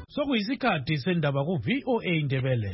Sokuyisikhathi sendaba ku VOA Indebele.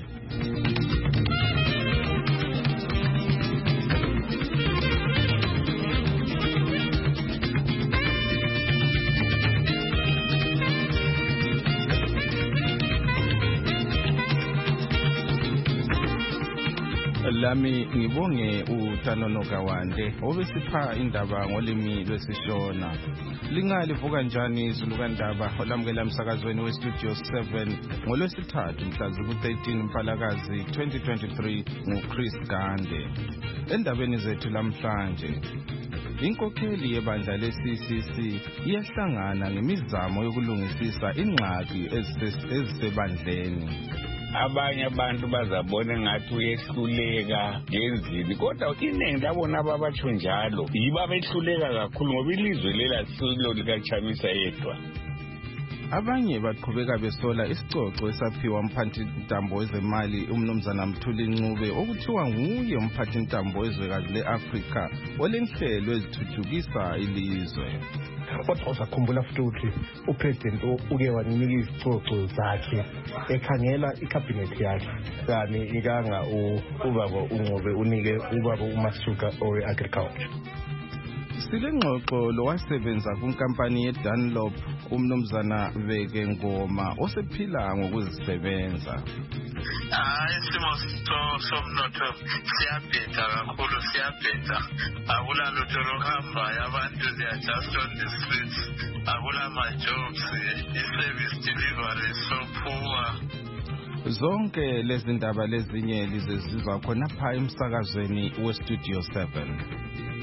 Lami ngibonge uTanono Kawande obesipha indaba ngolimi lwesishona. Lingalivuka njani izulukandaba olamukela emsakazweni weStudio 7 ngolwesithathu mhla ku-13 Mpalakazi 2023 nguChris Gande. Endabeni zethu lamhlanje, inkokheli yebandla le-CCC iyahlangana ngemizamo yokulungisisa ingxaki ezisebandleni. Abanye abantu bazabona ngathi uyehluleka ngenzini, kodwa iningi labona ababatsho njalo yibo abehluleka kakhulu ngoba ilizwe lelasilo likaChamisa yedwa. Abanye baqhubeka besola isicoco esaphiwa umphathintambo wezemali umnumzana Mthuli Ncube okuthiwa nguye umphathintambo wezwekazi le-Afrika olenhlelo ezithuthukisa ilizwe. Kodwa uzakhumbula futhi ukuthi upresident uke wanika izicoco zakhe ekhangela ikhabhinethi yakhe kani ikanga ubaba uNcube unike ubaba uMasuka owe-agriculture. Silengxoxo lowasebenza kunkampani yeDunlop umnumzana Beke Ngoma osephila ngokuzisebenza. Isimo somnotho siyabheda kakhulu, siyabheda. Akula lutho lokuhambayo, abantu they are just on the streets. Akula ma-jobs, i-service delivery so poor. Zonke lezi ndaba lezinye lizezizwa khona pha emsakazweni weStudio 7.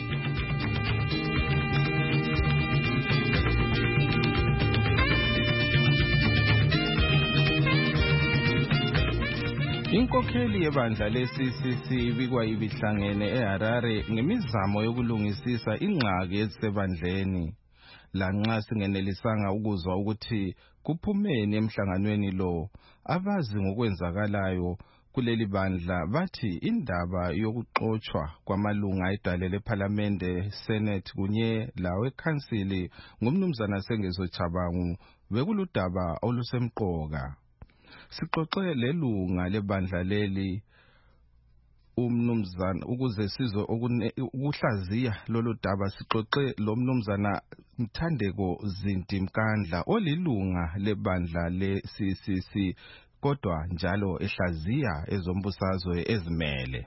Inkokheli yebandla le-CCC ibikwa ibihlangene eHarare ngemizamo yokulungisisa ingxaki ezisebandleni. Lanxa singenelisanga ukuzwa ukuthi kuphumeni emhlanganweni lo, abazi ngokwenzakalayo kuleli bandla bathi indaba yokuxotshwa kwamalunga edale lePhalamende, Senate kunye lawekhansili ngumnumzana Sengezo Chabangu bekuludaba olusemqoka. Sixoxe lelunga lebandla leli umnumzana ukuze sizwe ukuhlaziya lolu daba. Sixoxe lo mnumzana Mthandeko Zinti Mkandla olilunga lebandla le-CCC kodwa njalo ehlaziya ezombusazwe ezimele.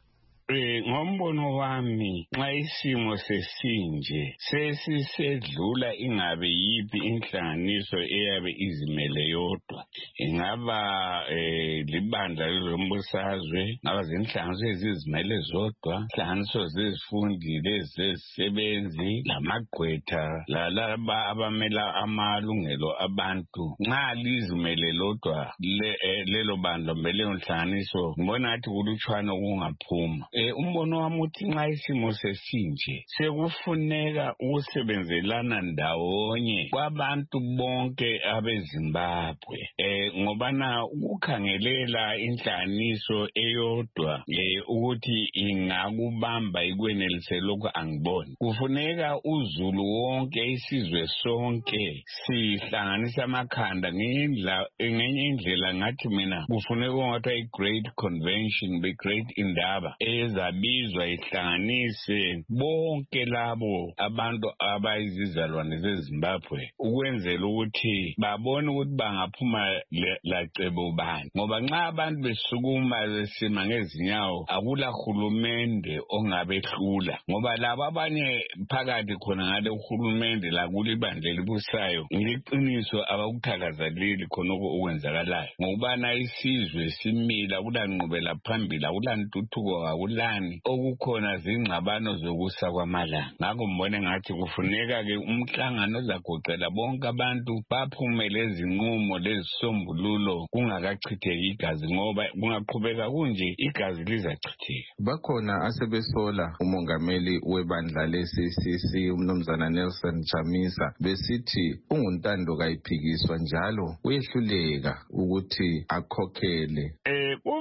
Ngombono wami nxa isimo sesinje sesisedlula ingabe yipi inhlanganiso eyabe izimele yodwa, ingaba libandla lezombusazwe, ngaba zinhlanganiso ezizimele zodwa, inhlanganiso zezifundi lezezisebenzi lamagqwetha lalaba abamela amalungelo abantu. Nxa lizimele lodwa lelo bandla leyo nhlanganiso, ngibona ngathi kulutshwana okungaphuma. Umbono wami uthi nxa isimo sesinje sekufuneka ukusebenzelana ndawonye kwabantu bonke abeZimbabwe, ngobana ukukhangelela inhlanganiso eyodwa ukuthi ingakubamba ikwenelise lokhu angiboni. Kufuneka uzulu wonke, isizwe sonke sihlanganisa amakhanda ngenye indlela. Ngathi mina kufuneka ngathi i-great convention, be-great indaba ezabizwa ihlanganise bonke labo abantu abayizizalwane zeZimbabwe ukwenzela ukuthi babone ukuthi bangaphuma lacebo bani, ngoba nxa abantu besukuma besima ngezinyawo akula hulumende ongabehlula, ngoba labo abanye phakathi khona ngale uhulumende lakule ibandla elibusayo ngeqiniso abakuthakazaleli khonoko okwenzakalayo, ngokubana isizwe simila kulanqubela phambili, akulantuthuko, akulani okukhona zingxabano zokusa kwamalanga. Ngakho mbone ngathi kufuneka-ke umhlangano ozagoqela bonke abantu baphume lezinqumo lezisombululo kungakachitheki igazi, ngoba kungaqhubeka kunje igazi lizachitheka. Bakhona asebesola umongameli webandla le-CCC umnumzana Nelson Chamisa besithi unguntando kayiphikiswa njalo uyehluleka ukuthi akhokhele.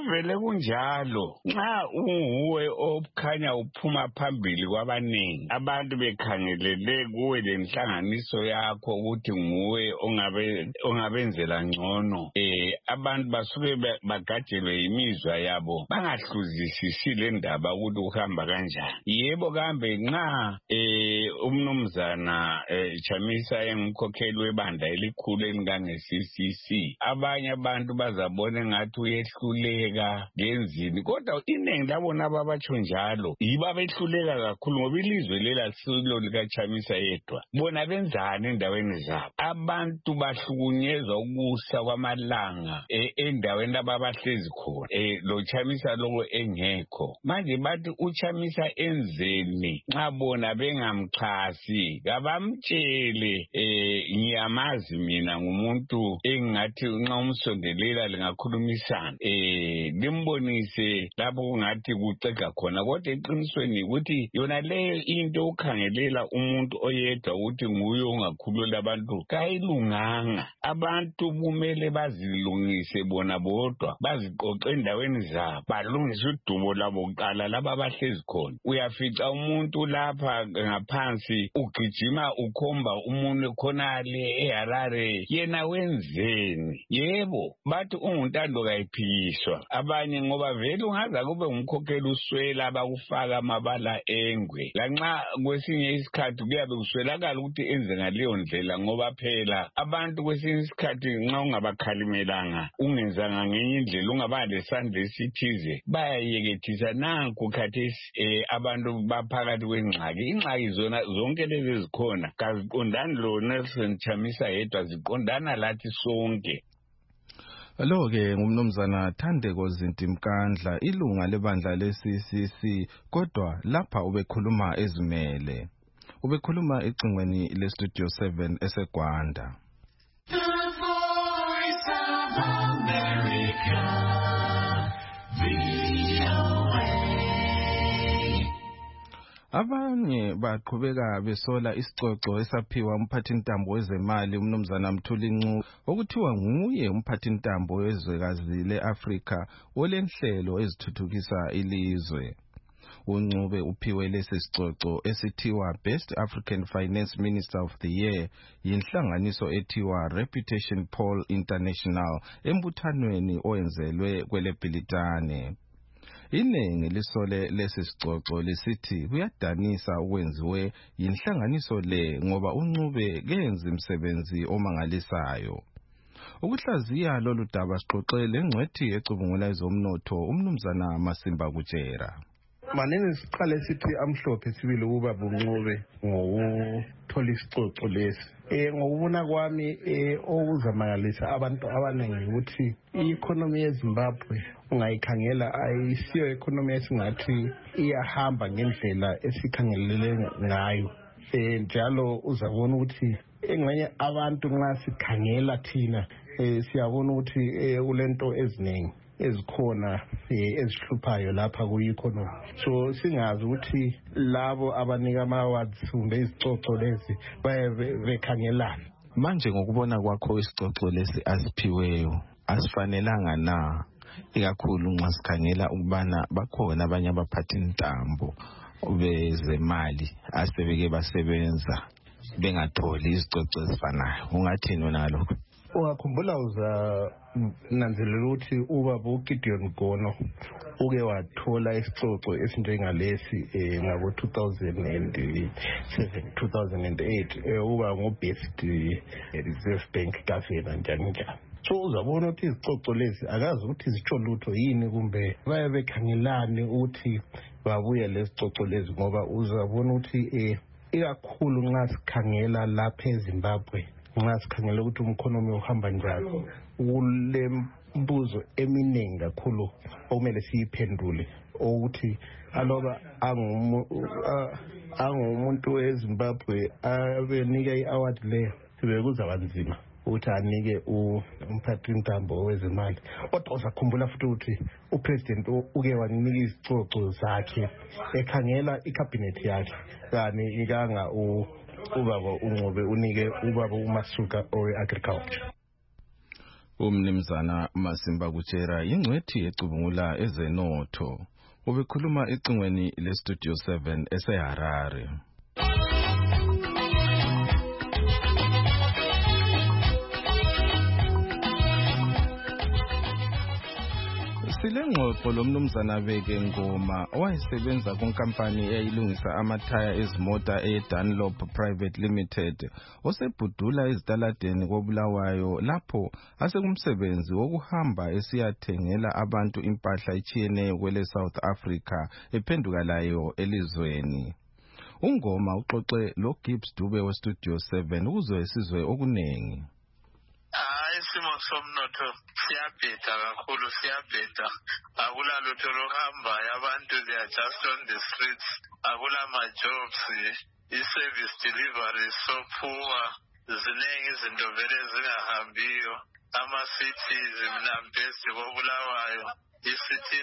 kuvele kunjalo nxa unguwe okhanya uphuma phambili kwabaningi abantu bekhangelele kuwe lenhlanganiso yakho ukuthi nguwe ongabenzela ngcono abantu basuke bagajelwe imizwa yabo bangahluzisisi le ndaba ukuthi uhamba kanjani. Yebo kambe nxa umnumzana Chamisa engumkhokheli webandla elikhulu elingange-CCC abanye abantu bazabona ngathi uyehluleka ngenzini, kodwa iningi labona ababatsho njalo yibo abehluleka kakhulu ngoba ilizwe lela silo likaChamisa yedwa. Bona benzani endaweni zabo? Abantu bahlukunyezwa ukusa kwamalanga endaweni ababahlezi khona lo Chamisa lokho engekho. Manje bathi uChamisa enzeni nxa bona bengamxhasi? Kabamtshele ngiyamazi mina ngumuntu engathi nxa umsondelela lingakhulumisana limbonise lapho kungathi kucega khona, kodwa eqinisweni ukuthi yona leyo into ukhangelela umuntu oyedwa ukuthi nguye ongakhulula abantu kayilunganga. Abantu kumele bazilungise bona bodwa, baziqoqe endaweni zabo, balungise udubo labo kuqala laba abahlezi khona. Uyafica umuntu lapha ngaphansi ugijima ukhomba umuntu khonale eHarare, yena wenzeni? Yebo bathi unguntando kayiphikiswa abanye ngoba vele ungaza kube umkhokheli uswela abakufaka amabala engwe, lanxa kwesinye isikhathi kuyabe kuswelakala ukuthi enze ngaleyo ndlela ngoba phela abantu kwesinye isikhathi nxa ungabakhalimelanga ungenzanga ngenye indlela ungaba lesandla esithize bayayekethisa. Nanku khathesi abantu baphakathi kwengxaki. Ingxaki zona zonke lezi ezikhona kaziqondani lo Nelson Chamisa yedwa, ziqondana lathi sonke. Lo-ke ngumnumzana Thandeko Zintimkandla, ilunga lebandla le-CCC, kodwa lapha ubekhuluma ezimele. Ubekhuluma ecingweni le-Studio 7 eseGwanda. The Voice of America, VOA. Abanye baqhubeka besola isicoco esaphiwa umphathintambo wezemali umnumzana Mthuli Ncube okuthiwa nguye umphathintambo wezwekazi le-Afrika olenhlelo ezithuthukisa ilizwe. uNcube uphiwe lesi sicoco esithiwa Best African Finance Minister of the Year yinhlanganiso ethiwa Reputation Poll International embuthanweni owenzelwe kweleBhilitane. Inengi lisole lesi sicoco lisithi kuyadanisa ukwenziwe yinhlanganiso le ngoba uNcube kenza umsebenzi omangalisayo. Ukuhlaziya lolu daba siqoqele ngcwethi ecubungula ezomnotho umnumzana Masimba Kutshera. Manene siqale sithi amhlophe sibili ukuba buNcube ngokuthola isicoco lesi. Ngokubona kwami okuzamangalisa abantu abaningi ukuthi i-economy yeZimbabwe ungayikhangela ayisiyo economy esingathi iyahamba ngendlela esikhangelele ngayo. Njalo uzabona ukuthi engxenye abantu nxa sikhangela thina siyabona ukuthi kulento eziningi ezikhona ezihluphayo lapha ku-economy. So singazi ukuthi labo abanika ama-awards kumbe izicoco lezi bekhangelana. Manje ngokubona kwakho isicoco lesi asiphiweyo asifanelanga na, ikakhulu nxa sikhangela ukubana bakhona abanye abaphathintambo bezemali asebeke basebenza bengatholi izicoco ezifanayo? Ungathini wena lokho? Ungakhumbula nanzelela ukuthi ubaba uGideon Gono uke wathola isicoco esinjengalesi ngabo 2007 2008 uba ngo-best Reserve Bank governor njani njani. So uzabona ukuthi izicoco lezi akazi ukuthi zitsho lutho yini kumbe baye bekhangelane ukuthi babuye lesicoco lezi, ngoba uzabona ukuthi ikakhulu nxa sikhangela lapha eZimbabwe nxa sikhangela ukuthi umkhonomi uhamba njani, kule mbuzo eminingi kakhulu okumele siyiphendule ukuthi aloba angumuntu weZimbabwe abenika i-award leyo bekuzaba nzima ukuthi anike umphathintambo wezemali. Kodwa uzakhumbula futhi ukuthi upresident uke wanika izicoco zakhe ekhangela ikhabinethi yakhe, kani ikanga ubaba uNcube unike ubaba uMasuka owe-agriculture. Umnumzana Masimba Kuchera ingcwethi ecubungula ezenotho. Ubekhuluma ecingweni leStudio 7 eseHarare. Silengxoxo lomnumzana Beke Ngoma owayesebenza kunkampani eyayilungisa amathaya ezimota eDunlop Private Limited osebhudula ezitaladeni koBulawayo lapho asekumsebenzi wokuhamba esiyathengela abantu impahla etshiyeneyo kwele South Africa ephenduka layo elizweni. uNgoma uxoxe lo Gibbs Dube weStudio 7 ukuze sizwe okunengi. Isimo somnotho siyabheda kakhulu, siyabheda. Akula lutho lohamba, abantu they are just on the streets. Akula ma-jobs, i-service delivery so poor. Ziningi izinto vele zingahambiyo. Ama-cities mnambezi koBulawayo, i-city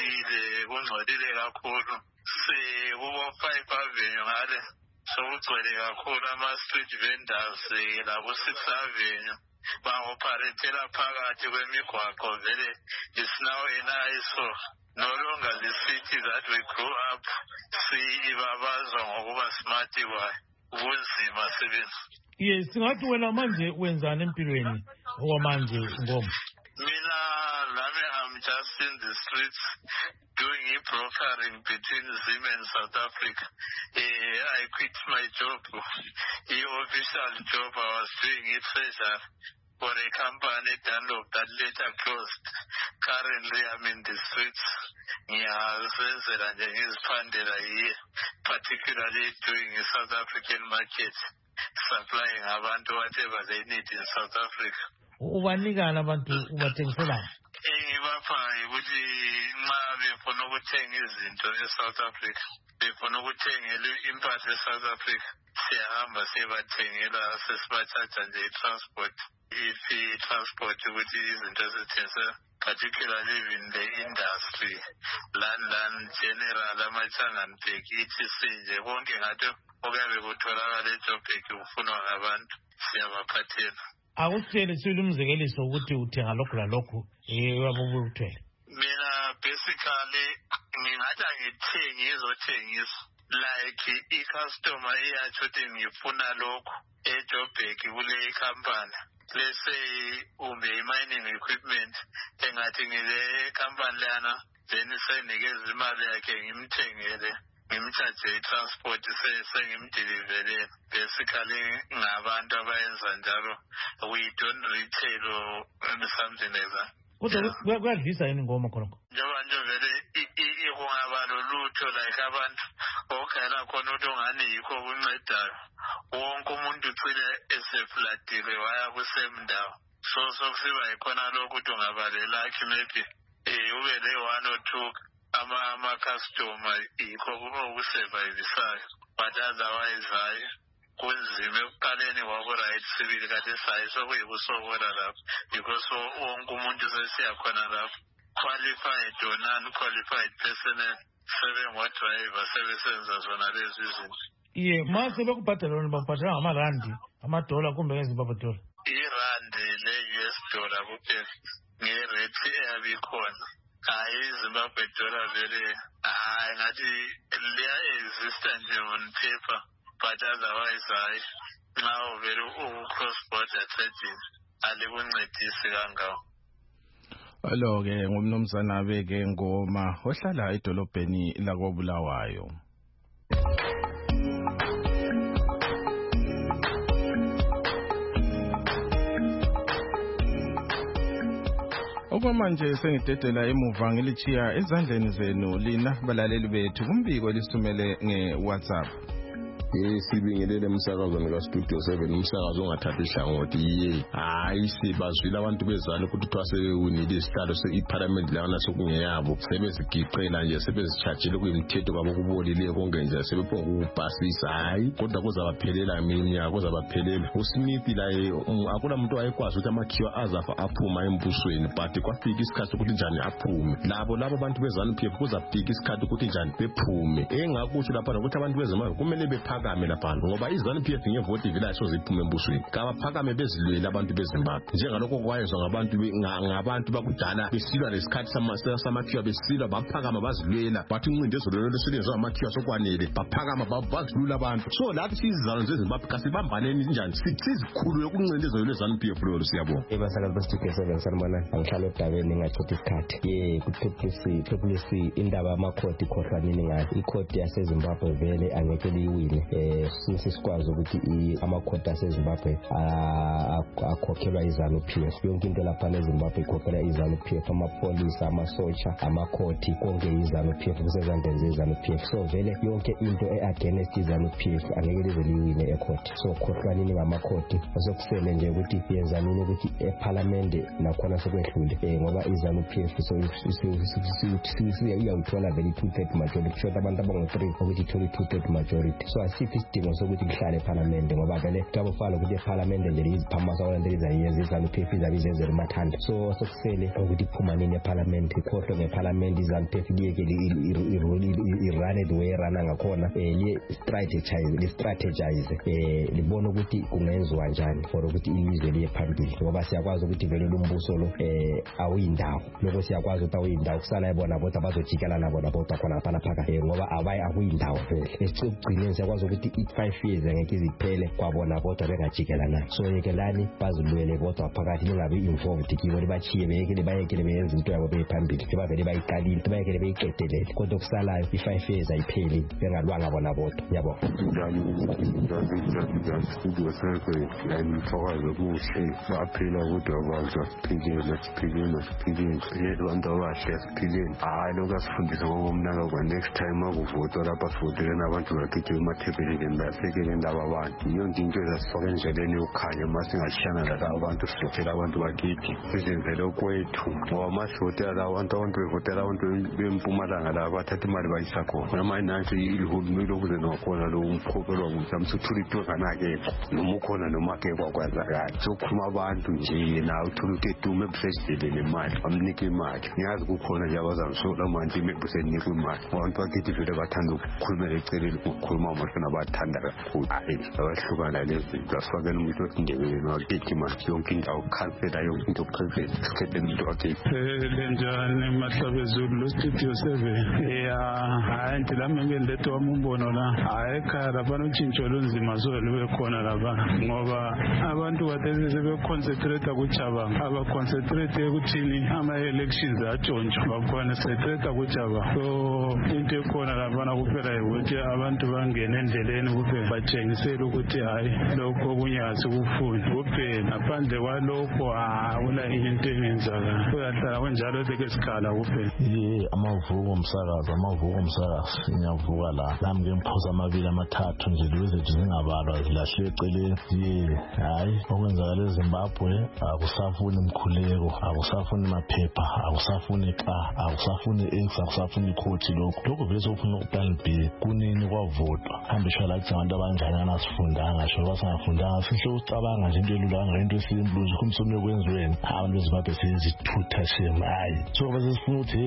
kungcolile kakhulu. Kubo 5 Avenue ngale sokugcwele kakhulu ama-street vendors labo 6 Avenue. Bang-operathela phakathi kwemigwaqo vele is now an eyesore. No longer the city that we grew up ibabazwa ngokuba smart kwayo. Kunzima sebenzi. Yes, singathi wena manje wenzani empilweni okwamanje Ngoma? Mina lami I'm just in the streets doing brokering between Zim and South Africa. I quit my job, the official job I was doing it treasurer for a company Dunlop that later closed. Currently I'm in the streets. Ngiyazenzela nje ngiziphandela here, particularly doing the South African market, supplying abantu whatever they need in South Africa. Ubanikana abantu ubathengisela? Engibapha ukuthi nxa befuna ukuthenga izinto eSouth Africa, befuna ukuthengela impahla eSouth Africa, siyahamba siyabathengela, sesibatshaja nje i-transport. If i-transport ukuthi izinto ezithengisa, particularly in the industry, London General, ama-Changanbhek, etc. nje konke ngathi okuyabe kutholakala eJoburg kufunwa ngabantu, siyabaphathela. Akutshele sile umzekeliso ukuthi uthenga lokhu lalokhu uyabubuthwele. Mina basically ngingathi angithengi izothengisa like i-customer iyatsho ukuthi ngifuna lokhu eJoburg kule company. Let's say i-mining equipment engathi ngile company lana then senikeza imali yakhe ngimthengele, ngimcharge i-transport sengimdelivele. Basically ngabantu abayenza njalo, we don't retail or something like that. Kodwa kuyadlisa yini Ngoma khonokho? Njengoba nje vele kungaba lolutho like abantu okhela khona ukuthi ongani yikho kuncedayo. Wonke umuntu ucile eseflatile waya kusemndawo. So kusiba yikhona lokhu ukuthi ungabalela akhe maybe ube le 1 or 2 ama-customer yikho okusurvivisayo. But otherwise hayi kunzima ekuqaleni kwako-right sibili kade sayi sokuyikusokola lapho because wonke umuntu sesiyakhona lapho, qualified or non-qualified personnel, sebengodriver sebesenza zona lezi izinto. Mase bekubhadala wena bakubhadala ngamarandi, amadola kumbe ngeZimbabwe dollar? Irandi le-US dollar kuphela ngerate eyabe ikhona. Hayi iZimbabwe dollar vele hayi ngathi liya-exista nje on paper, but otherwise hayi nxa uvele uku-cross-border trading alikuncedisi kangawo. Alo-ke ngumnumzana Beke Ngoma ohlala edolobheni lakoBulawayo. Okwamanje sengidedela emuva ngilichiya ezandleni zenu lina balaleli bethu kumbiko lisithumele nge-WhatsApp. Sibingelele umsakazweni kaStudio 7, umsakazo ongathatha ihlangothi yiye. Hayi sibazwile abantu bezana ukuthi twasewunile isihlalo seParliament lana sokungeyabo, sebezigiqela nje sebezichargele kuyimthetho kwabo kubolileyo konke nje sebephonga ukubhasisa. Hayi kodwa kuzabaphelela iminyaka, kuzabaphelela. uSmith laye akula muntu wayekwazi ukuthi amakhiwa azafa aphuma embusweni, but kwafika isikhathi ukuthi njani aphume. Labo abantu bezana PF kuzafika isikhathi ukuthi njani bephume. Engakuthi lapha ukuthi abantu bezana kumele bepha kabaphakame lapha ngoba iZANU-PF ngevoti vele ayisoziphume embusweni kabaphakame bezilwela abantu beZimbabwe njengalokho kwayezwa ngabantu bakudala besilwa lesikhathi samakhiwa besilwa baphakama bazilwela bathi incindezelo lelo silenzwa amakhiwa sokwanele baphakama bazilula abantu so lathi sizizalo zeZimbabwe kasibambaneni njani sizikhulu yokuncindezelo leZANU-PF lolo siyabonga ebasakazi bestudio 7 sanibona angihlala odabeni ngachotha isikhathi ku-PPC indaba yamakhodi ikhohlanini ngayo ikhodi yaseZimbabwe vele angeke liyiwine sikwazi ukuthi amakhodi aseZimbabwe akhokhelwa iZANU-PF yonke into lapha eZimbabwe ikhokhelwa iZANU-PF amapolisa amasotsha amakhodi konke iZANU-PF kusezandleni zeZANU-PF so vele yonke into against iZANU-PF angeke lize liyiwine ekhodi so khohlanini ngamakhodi osokusele nje ukuthi yenzanini ukuthi eParliament nakhona sekwehlule ngoba iZANU-PF so iyawuthola vele i-2/3 majority short abantu abangu-3 ukuthi ithole i-2/3 majority so asikho isidingo sokuthi kuhlale eParliament ngoba vele kuyabufala ukuthi eParliament nje iziphamasa olento lizayenza iZANU-PF izabizenzela umathanda so sokusele ukuthi iphuma nini eParliament ikhohlwe ngeParliament iZANU-PF liyeke irane the way rana ngakhona li-strategize libona ukuthi kungenziwa njani for ukuthi ilizwe liye phambili ngoba siyakwazi ukuthi vele lumbuso lo awuyindawo lokho siyakwazi ukuthi awuyindawo kusala yibona bodwa bazojikela nabo bodwa khona phakathi ngoba akuyindawo vele esigcineni siyakwazi ukuthi i-5 years angeke iziphele kwabona bodwa bengajikelana so yekelani bazilwele bodwa phakathi lingabi involved kibo libachiye bayekele beyenza into yabo beyiphambili bavele bayiqalile bayekele beyiqedelele kodwa kusalayo i-5 years ayipheli bengalwanga bona bodwa yabo studio 7 ngiyathokoza ukuthi baphila kodwa abantu siphilile abantu abahle siphilile hayi lokhu asifundisa ngokomnaka kwa next time akuvotwa lapha sivotele nabantu bagijima emathebeleni basekele ndaba abantu yonke into ezasifaka endleleni yokukhanya masingashiyana lala abantu sivotela abantu bakithi sizenzele okwethu ngoba masivotela abantu bevotela abantu bempumalanga la bathatha imali bayisa khona noma nansi ihulumeni okuze nokhona lo umkhokelo ukuthi amsuthula kanakekho noma ukhona noma akekho kwazakala sokukhuluma abantu nje nawe uthola ukuthi edume ebusejele nemali amnika imali ngiyazi kukhona nje abazamsola manje mebusenikwa imali abantu bakithi vele bathanda ukukhulumela eceleni ukukhuluma amasona bathanda kakhulu hayi abahlukana lezinto asifakele umuntu osindebeleni wakithi manje yonke indawo khansela yonke into president sikhethele umuntu wakithi lenjani mahlabezulu studio 7 hayi ndilami ngendetho wami umbono la hayi ekhaya lapha utshintsho olunzima lube khona lapha ngoba abantu kade sebeconcentrate kuJabanga abaconcentrate ekuthini ama-elections atshontshwa baconcentrate kuJabanga so into ekhona lapha kuphela ukuthi abantu bangene endleleni kuphela batshengisele ukuthi hayi lokho okunye asikufuni kuphela ngaphandle kwalokho akula into engenzakala kuyahlala kunjalo sekesikhala kuphela amavuko umsakazi ngiyavuka la nami ngemphoza amabili amathathu nje lezethu zingabalwa zilahle eceleni hayi okwenzakala eZimbabwe akusafuni umkhuleko akusafuni maphepha akusafuni akusafuni akusafuni ikhothi lokho vele sokufuna uplan B kunini kwavotwa hambe shalathi abantu abanjani anasifundanga sho basangafundanga sihle ucabanga nje into elula into esimple kumsomo kwenziweni abantu beZimbabwe sezithutha shema hayi so basifuna ukuthi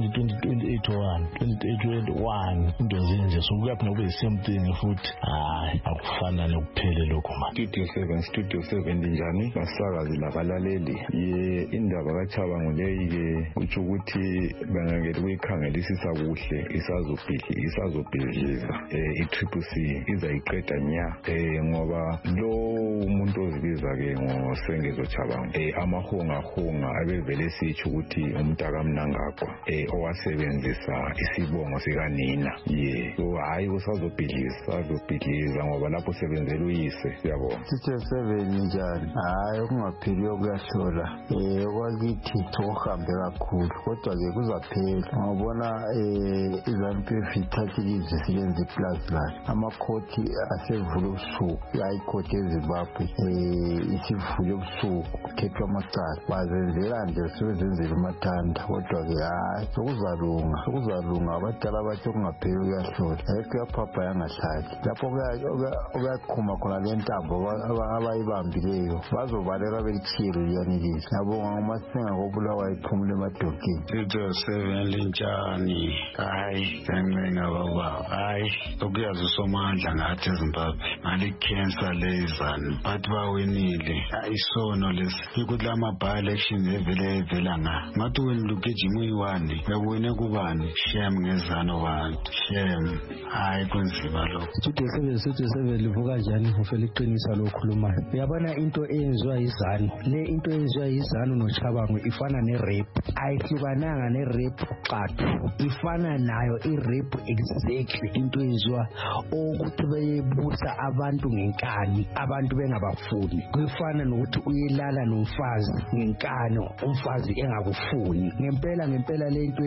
2021 into zinje so kuyaphi nobe same thing futhi hayi akufana nokuphele lokho manje studio 7 njani basakazi labalaleli indaba kaChabangu leyi uthi ukuthi bangangeli kuyikhangelisisa kuhle isazobhidliza i-CCC izayiqeda nya ngoba lo umuntu ozibiza ke ngoSengezo Chabangu amahunga abevele sitsho ukuthi umntaka mnangagwa owasebenzisa isibongo sikanina so hayi usazobhidliza ngoba lapho sebenzela uyise siyabona Studio 7 njani hayi okungapheliyo kuyahlola okwakithi sokuhambe kakhulu kodwa ke kuzaphela ngabona iZANU-PF ithathile izisebenzi iplaza layo amakhoti asevule ubusuku iHighcourt eZimbabwe isivule ubusuku kukhethwa amacala bazenzela nje sebezenzela umathanda kodwa ke hayi sokuzalunga abadala bathi okungapheli kuyahlola ayikho yaphapha yangahlali lapho okuyakhuma khona le ntambo abayibambileyo bazobaleka belithiyelo liyanelisa yabonga ngomasinga kobulawa iphumule emadokeni Studio 7 linjani hayi sancenga baba hayi okuyazi Somandla ngathi eZimbabwe ngale cancer lezani but bawinile ayisono lesi ukuthi lama by-election evela ngathi wena lugijima uyiwani uyabone kubani shame ngezano bantu shame hayi kunzima lokho. Studio 7 livuka njani ufela iqinisa lokhulumayo. Uyabona into eyenziwa izanu le into eyenziwa izanu noChabangu ifana ne-rape ayihlukananga ne-rape qathu ifana nayo i-rape exactly into eyenziwa ukuthi bebusa abantu ngenkani abantu bengabafuni kufana nokuthi uyelala nomfazi ngenkano umfazi engakufuni ngempela lento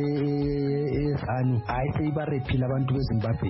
ezanu hayi seyibarephile abantu beZimbabwe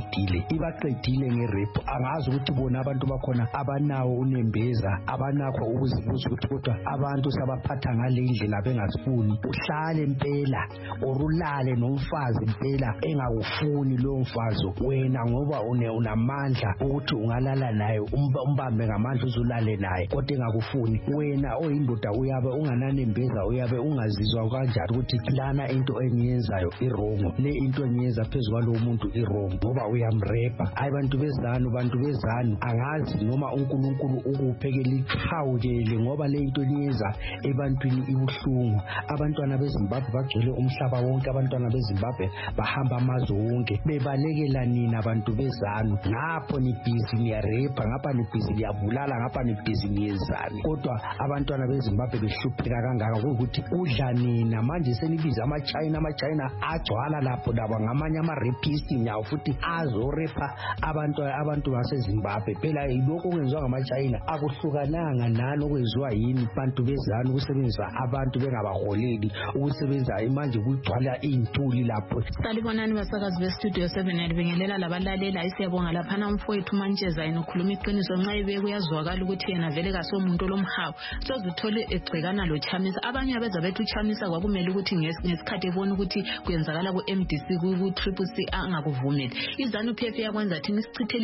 ibaqedile nge-rape angazi ukuthi bona abantu bakhona abanawo unembeza abanakho ukuzibuza ukuthi kodwa abantu sabaphatha ngale ndlela bengasifuni uhlale impela orulale nomfazi impela engakufuni lo mfazi wena ngoba unamandla ukuthi ungalala naye umbambe ngamandla uzulale naye kodwa engakufuni wena oyindoda uyabe ungananembeza uyabe ungazizwa kanjani ukuthi lana into engiyenzayo irongo le into engiyenza phezulu kwalo muntu irongo ngoba uyamrepa abantu bezanu angazi noma uNkulunkulu ukuphekela ikhawukele ngoba le into niyenza ebantwini ibuhlungu abantwana beZimbabwe bagcwele umhlaba wonke abantwana beZimbabwe bahamba amazwe wonke bebalekela nina abantu bezanu ngapho ni busy niyarepa ngapha ni busy niyabulala ngapha ni busy niyezani kodwa abantwana beZimbabwe behlupheka kangaka ukuthi udla nina manje senibiza ama-China agcwala lapho laba ngamanye ama-rapist nyawo futhi azorepa abantu baseZimbabwe phela lokho okwenziwa ngama-China akuhlukananga nalo okwenziwa yini bantu bezanu ukusebenzisa abantu bengabaholeli ukusebenza manje kugcwala iy'ntuli lapho. Salibonani basakazi bestudio 7 libingelela labalaleli siyabonga laphana umfowethu Mantsheza yena ukhuluma iqiniso nxa ibeke kuyazwakala ukuthi yena vele kasomuntu lomhawu sozuthole egcekana loChamisa abanye abeza bethu uChamisa kwakumele ukuthi ngesikhathi ebona ukuthi kuyenzakala ku-MDC ku-Triple C angakuvumeli izanu PF yakwenza thina isichithele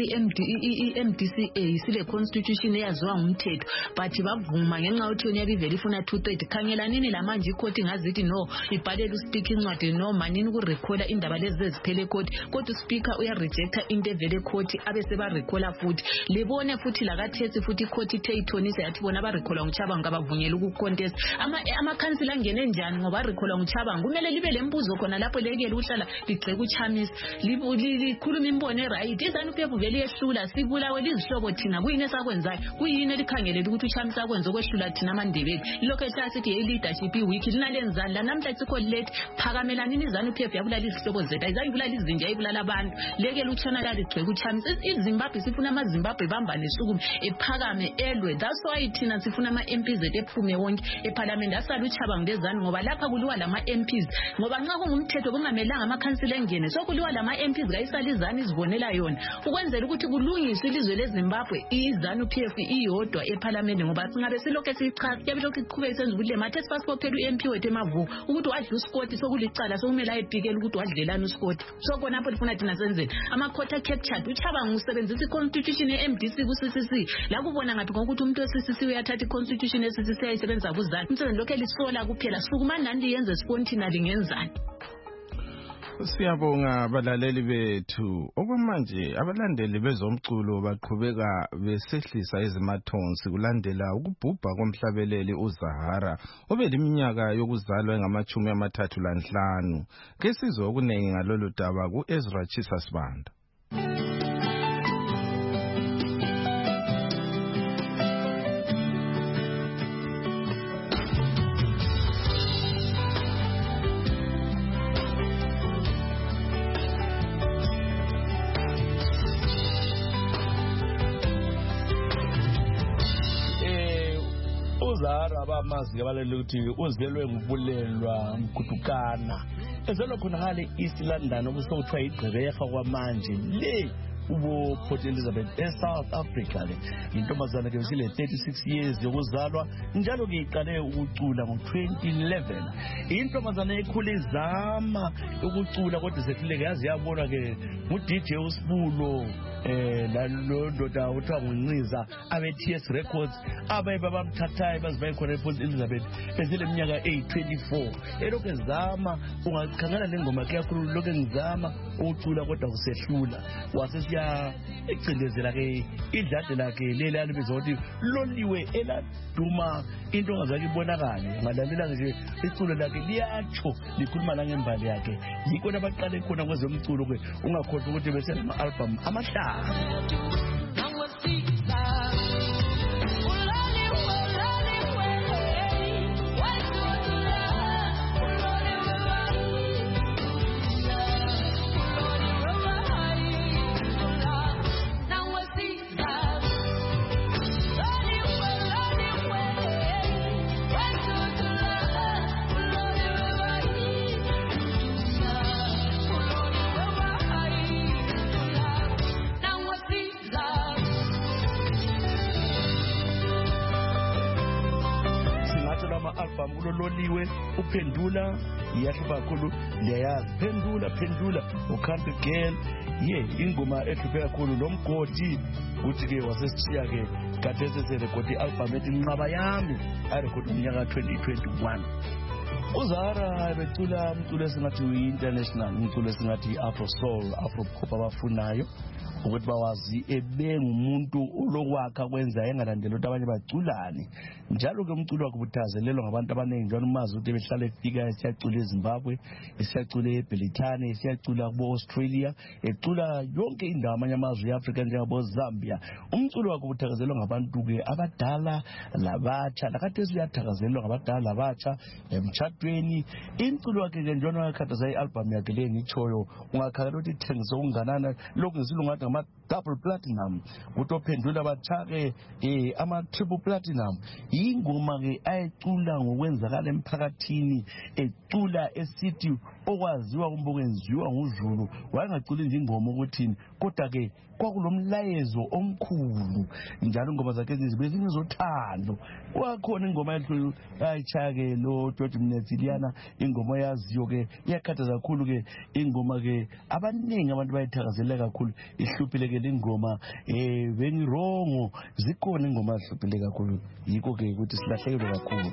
i-MDCA sile constitution eyaziwa ngumthetho but bavuma ngenxa yokuthi yona yabivele ifuna 2/3 khangelanini lamanje ikhoti ngazithi no ibhalele uspeaker incwadi no manini kurekhoda indaba lezi eziphele ekhoti kodwa uspeaker uyarejecta into evele ekhoti abese barekhola futhi libone futhi lakathesi futhi ikhoti ithe ithonisa yathi bona barekhola nguChabangu abavunyela ukucontest amakhansila angene njani ngoba barekhola nguChabangu kumele libe lembuzo khona lapho lekele uhlala ligceka uChamisa likhuluma imbono eright izanu PF vele yehlula sibulawe lizihlobo thina kuyini esakwenzayo kuyini elikhangelele ukuthi uChamisa akwenze okwehlula thina amandebeli lokho esithi leadership iweek linalenzani la namhla sikho late phakamelanini izanu PF yabulala izihlobo zethu ayizayibulala izinja ayibulala abantu lekele utshona la ligceka uChamisa iZimbabwe sifuna amaZimbabwe bambane sukume ephakame elwe that's why thina sifuna ama-MPs ephume wonke eParliament asala uChabangu lezanu ngoba lapha kuliwa lama-MPs ngoba nxa kungumthetho kungamelanga amakhansila engene sokuliwa lama-MPs kayisala izanu izibonela yona ukwenzela ukuthi kulungiswe ilizwe leZimbabwe izanu PF iyodwa eParliament ngoba singabe silokho siyichaza yabe lokho iqhubeka isenza ukuthi mathe sipasiphophela u-MP wethu emavuko ukuthi wadla uScott sokulicala sokumele ayebhikela ukuthi wadlelana uScott so khona apho lifuna thina senzeni amakhota captured uChabangu usebenzisa iconstitution ye-MDC ku-CCC la kubona ngathi ngokuthi umuntu we-CCC uyathatha iconstitution ye-CCC ayisebenzisa kuzani umsebenzi lokho elisola kuphela sukumani nani liyenze spontaneously ngenzani. Siyabonga abalaleli bethu okwamanje abalandeli bezomculo baqhubeka besehlisa izimathonsi kulandela ukubhubha komhlabeleli uZahara obeliminyaka yokuzalwa engama-35 ke sizwe okunengi ngalolu daba ku-Ezra Chisasibanda. uZahara abamazi abalele ukuthi uzelwe ngubulelwa mkhutukana ezelwe khona ngale East London obusokuthiwa igqebeha kwamanje le ubo Port Elizabeth eSouth Africa le intombazana ke usile 36 years yokuzalwa njalo ke iqale ukucula ngo2011 intombazana ekhule izama ukucula kodwa sehluleke yazi yabona ke uDJ uSibulo lalo ndoda uthiwa nguNciza abe TS Records abaye bamthathayo bazibaye khona ePort Elizabeth ezile minyaka 824 elokhu ezama ungakhangana lengoma yakhe yakhulu lokho ngizama ucula kodwa kusehlula wasesiya ecindezela ke idlade lakhe leli alibizwa ukuthi loliwe eladuma into ongazake ibonakale ngalalela nje iculo lakhe liyatsho likhuluma la ngembali yakhe yikho nabaqale khona kwezomculo ke ungakhohlwa ukuthi bese ama-album amahlanu. Uloliwe uphendula iyahlupha kakhulu liyayazi phendula ucountry girl ingoma ehluphe kakhulu nomgodi uthi ke wasesithiya ke kade seserekodi i-album ethi Nqaba Yami arekhodi umnyaka 2021. uZahara becula umculo esingathi uyi-international umculo esingathi afro soul afro pop abafunayo ukuthi bawazi ebengumuntu olokwakha kwenza engalandeli ukuthi abanye baculane njalo ke umculo wakhe ubuthazelelwa ngabantu abaningi njalo umazi ukuthi behlala efika esiyacula eZimbabwe esiyacula eBrithani esiyacula kubo Australia ecula yonke indawo amanye amazwe eAfrika njengabo Zambia. Umculo wakhe ubuthazelelwa ngabantu ke abadala labatsha lakathesi uyathakazelelwa ngabadala labatsha emtshadweni. Umculo wakhe ke njalo wakhathaza i-album yakhe le ngitshoyo ungakhala ukuthi ithengise okunganana lokhu ngisilungathi ama-double platinum ukuthi ophendula bathake ama-triple platinum. Ingoma ke ayecula ngokwenzakala emphakathini ecula esithi okwaziwa kumbe okwenziwa nguZulu wayengaculi nje ingoma ukuthi kodwa ke kwakulomlayezo omkhulu njalo ingoma zakhe ezibezinye zothando. Wakhona ingoma ayitshaya ke lo George Mnetsiliyana ingoma yaziyo ke iyakhathaza kakhulu ke ingoma ke abaningi abantu bayithakazelela kakhulu ihluphile ke ingoma bengirongo zikhona ingoma ezihluphile kakhulu yikho ke ukuthi silahlekelwe kakhulu.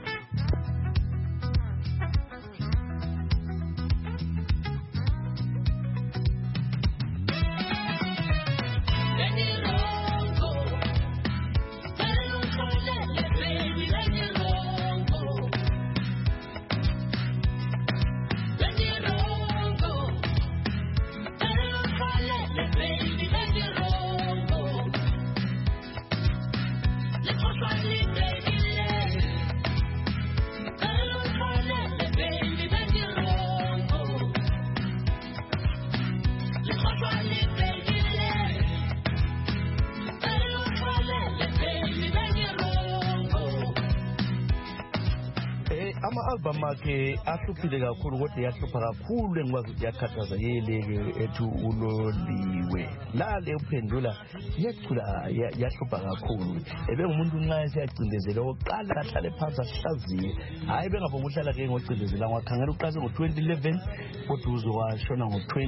Ama-album akhe ahluphile kakhulu kodwa yahlupha kakhulu engikwazi ukuthi yakhathaza yeleke ethu uloliwe lale uphendula yecula yahlupha kakhulu. Ebengumuntu nxa esiyacindezela oqala ahlale phansi ahlaziye hayi bengavuma uhlala ke ngocindezela ngakhangela uqase ngo-2011 kodwa uzowashona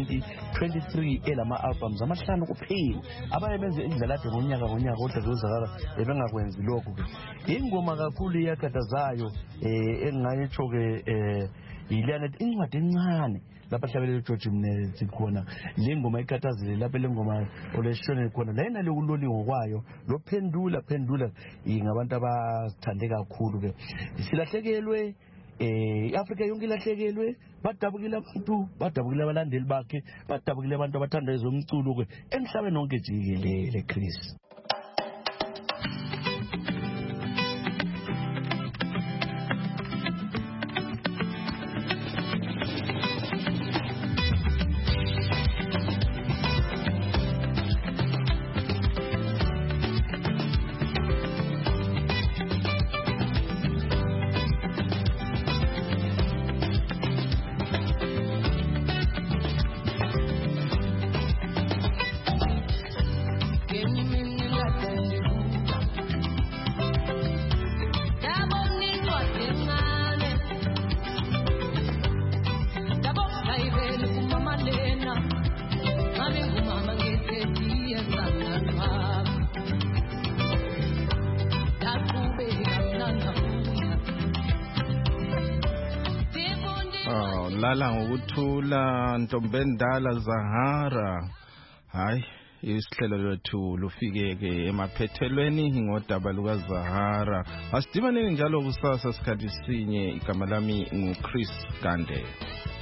ngo-2023 elama-albums amahlanu kuphela. Abanye benze indlela ade ngonyaka kodwa kuzakala bengakwenzi lokhu ke ingoma kakhulu iyakhathazayo engayitsho ke yilana incwadi encane lapha hlabelele George Mnetsi khona le ngoma ikhathazile lapha le ngoma oleshone khona la ina lokuloli ngokwayo lo phendula ngabantu abathande kakhulu ke silahlekelwe iAfrika yonke ilahlekelwe badabukile abantu badabukile abalandeli bakhe badabukile abantu abathanda ezomculo ke emhlabeni wonke jikelele Chris. Give me lala ngokuthula Ntombendala Zahara. Hayi isihlelo lethu lufike-ke emaphethelweni ngodaba lukaZahara. Asidibaneni njalo kusasa sikhathi sinye. Igama lami nguChris Gande.